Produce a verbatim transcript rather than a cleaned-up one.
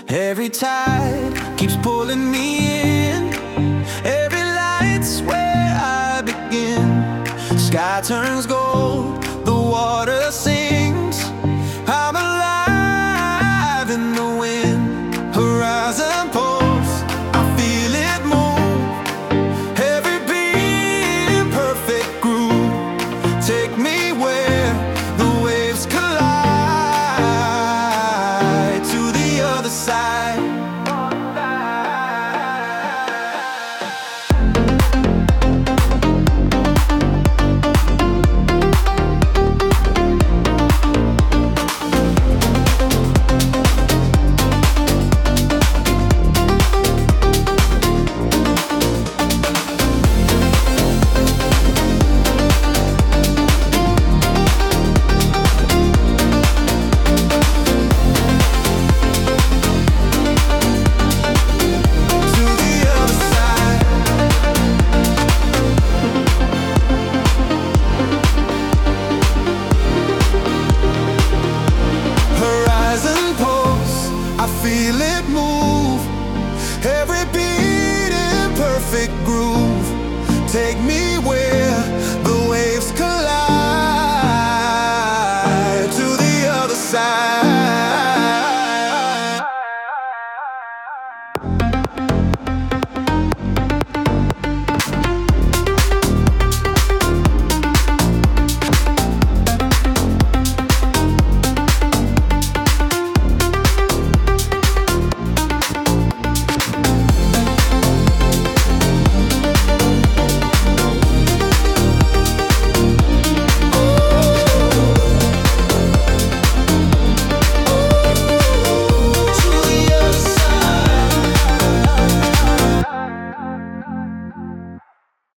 Every tide keeps pulling me in. Every light's where I begin. Sky turns gold, the water sings. I'm alive in the wind.